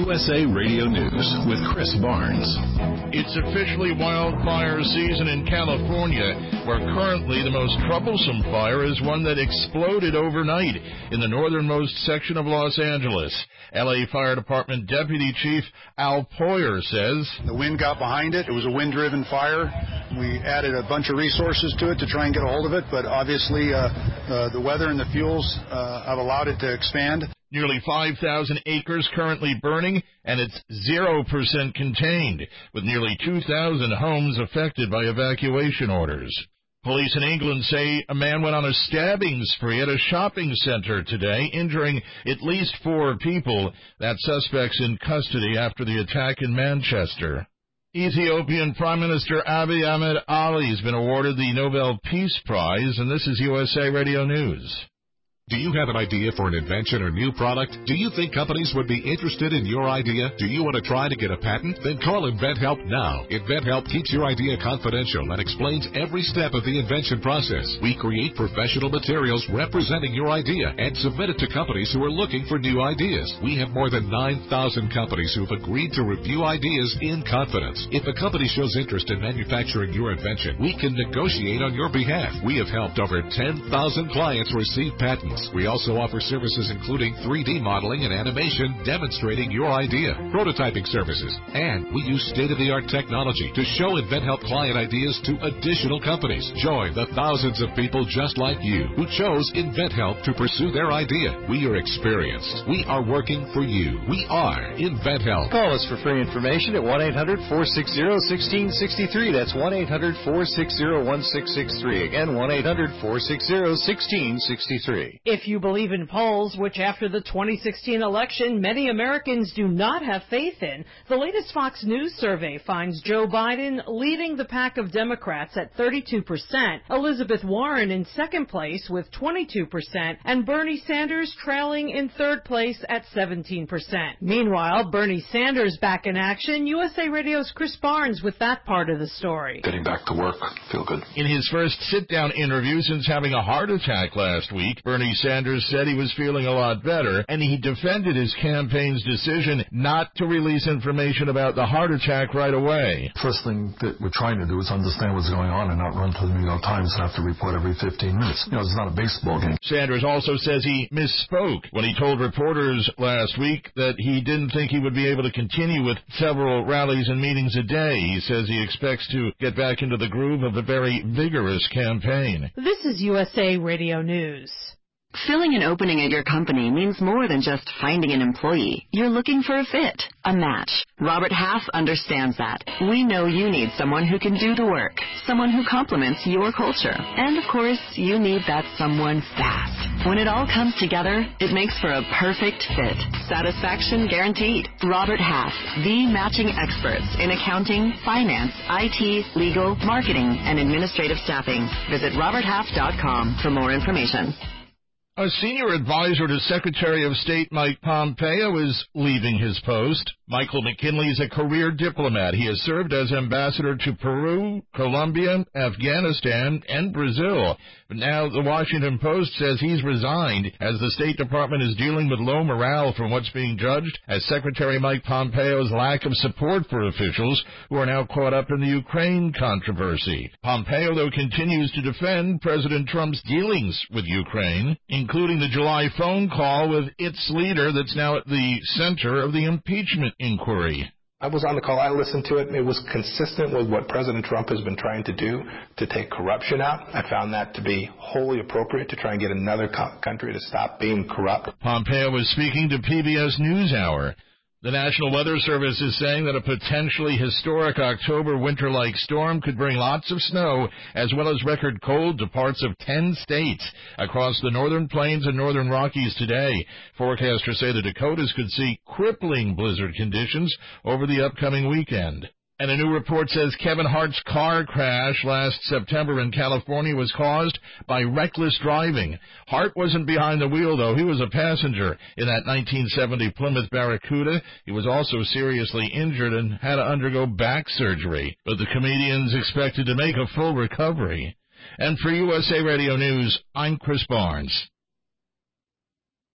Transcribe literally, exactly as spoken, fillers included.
U S A Radio News with Chris Barnes. It's officially wildfire season in California, where currently the most troublesome fire is one that exploded overnight in the northernmost section of Los Angeles. L A Fire Department Deputy Chief Al Poyer says, the wind got behind it. It was a wind-driven fire. We added a bunch of resources to it to try and get a hold of it, but obviously uh, uh, the weather and the fuels uh, have allowed it to expand. Nearly five thousand acres currently burning, and it's zero percent contained, with nearly two thousand homes affected by evacuation orders. Police in England say a man went on a stabbing spree at a shopping center today, injuring at least four people. That suspect's in custody after the attack in Manchester. Ethiopian Prime Minister Abiy Ahmed Ali has been awarded the Nobel Peace Prize, and this is U S A Radio News. Do you have an idea for an invention or new product? Do you think companies would be interested in your idea? Do you want to try to get a patent? Then call InventHelp now. InventHelp keeps your idea confidential and explains every step of the invention process. We create professional materials representing your idea and submit it to companies who are looking for new ideas. We have more than nine thousand companies who have agreed to review ideas in confidence. If a company shows interest in manufacturing your invention, we can negotiate on your behalf. We have helped over ten thousand clients receive patents. We also offer services including three D modeling and animation demonstrating your idea, prototyping services, and we use state-of-the-art technology to show InventHelp client ideas to additional companies. Join the thousands of people just like you who chose InventHelp to pursue their idea. We are experienced. We are working for you. We are InventHelp. Call us for free information at one eight hundred four six zero one six six three. That's one eight hundred four six zero one six six three. Again, one eight hundred four six zero one six six three. If you believe in polls, which after the twenty sixteen election many Americans do not have faith in, the latest Fox News survey finds Joe Biden leading the pack of Democrats at thirty-two percent, Elizabeth Warren in second place with twenty-two percent, and Bernie Sanders trailing in third place at seventeen percent. Meanwhile, Bernie Sanders back in action. U S A Radio's Chris Barnes with that part of the story. Getting back to work, feel good. In his first sit-down interview since having a heart attack last week, Bernie Sanders said he was feeling a lot better, and he defended his campaign's decision not to release information about the heart attack right away. First thing that we're trying to do is understand what's going on and not run to the New York Times and have to report every fifteen minutes. You know, it's not a baseball game. Sanders also says he misspoke when he told reporters last week that he didn't think he would be able to continue with several rallies and meetings a day. He says he expects to get back into the groove of a very vigorous campaign. This is U S A Radio News. Filling an opening at your company means more than just finding an employee. You're looking for a fit, a match. Robert Half understands that. We know you need someone who can do the work, someone who complements your culture. And, of course, you need that someone fast. When it all comes together, it makes for a perfect fit. Satisfaction guaranteed. Robert Half, the matching experts in accounting, finance, I T, legal, marketing, and administrative staffing. Visit robert half dot com for more information. A senior advisor to Secretary of State Mike Pompeo is leaving his post. Michael McKinley is a career diplomat. He has served as ambassador to Peru, Colombia, Afghanistan, and Brazil. But now the Washington Post says he's resigned as the State Department is dealing with low morale from what's being judged as Secretary Mike Pompeo's lack of support for officials who are now caught up in the Ukraine controversy. Pompeo, though, continues to defend President Trump's dealings with Ukraine, including the July phone call with its leader that's now at the center of the impeachment inquiry. I was on the call. I listened to it. It was consistent with what President Trump has been trying to do to take corruption out. I found that to be wholly appropriate to try and get another co- country to stop being corrupt. Pompeo was speaking to P B S NewsHour. The National Weather Service is saying that a potentially historic October winter-like storm could bring lots of snow as well as record cold to parts of ten states across the northern plains and northern Rockies today. Forecasters say the Dakotas could see crippling blizzard conditions over the upcoming weekend. And a new report says Kevin Hart's car crash last September in California was caused by reckless driving. Hart wasn't behind the wheel, though. He was a passenger in that nineteen seventy Plymouth Barracuda. He was also seriously injured and had to undergo back surgery. But the comedian's expected to make a full recovery. And for U S A Radio News, I'm Chris Barnes.